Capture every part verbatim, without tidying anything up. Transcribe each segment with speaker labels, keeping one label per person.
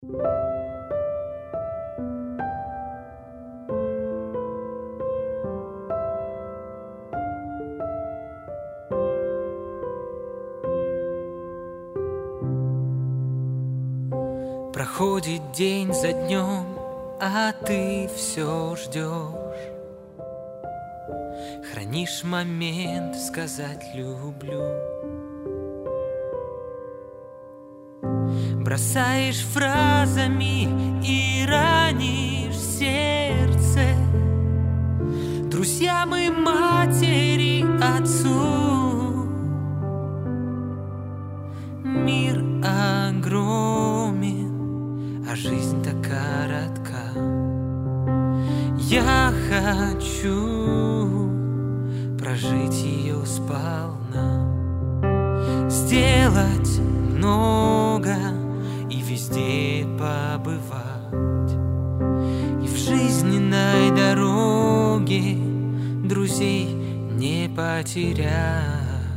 Speaker 1: Проходит день за днем, а ты все ждешь. Хранишь момент сказать люблю. Бросаешь фразами и ранишь сердце друзьям и матери, отцу. Мир огромен, а жизнь так коротка. Я хочу прожить ее сполна, сделать много и везде побывать, и в жизненной дороге друзей не потерять.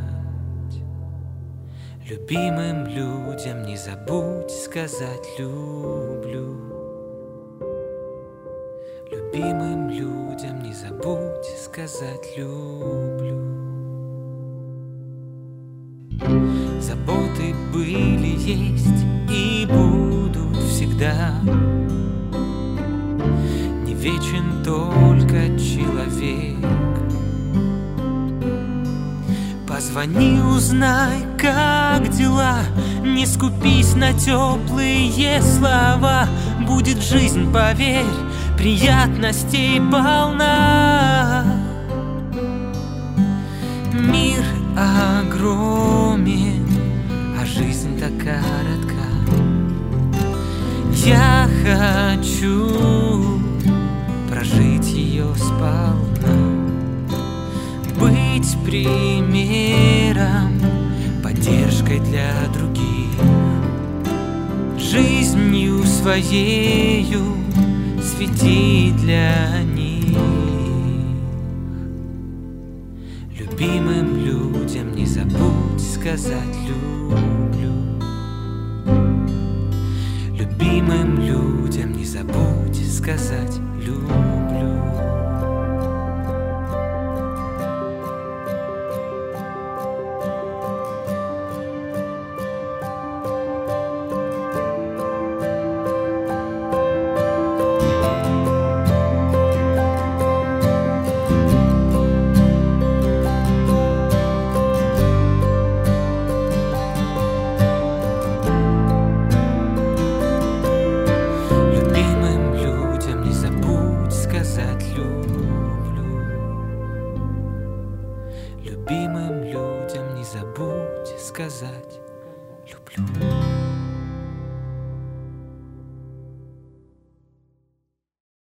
Speaker 1: Любимым людям не забудь сказать люблю. Любимым людям не забудь сказать люблю. Заботы были, есть и будут всегда. Не вечен только человек. Позвони, узнай, как дела. Не скупись на теплые слова. Будет жизнь, поверь, приятностей полна. Мир огромен, а жизнь так коротка. Я хочу прожить ее сполна, быть примером, поддержкой для других, жизнью своею свети для них. Любимым людям не забудь сказать люблю. Любимым людям не забудь сказать люблю. Любимым людям не забудь сказать люблю.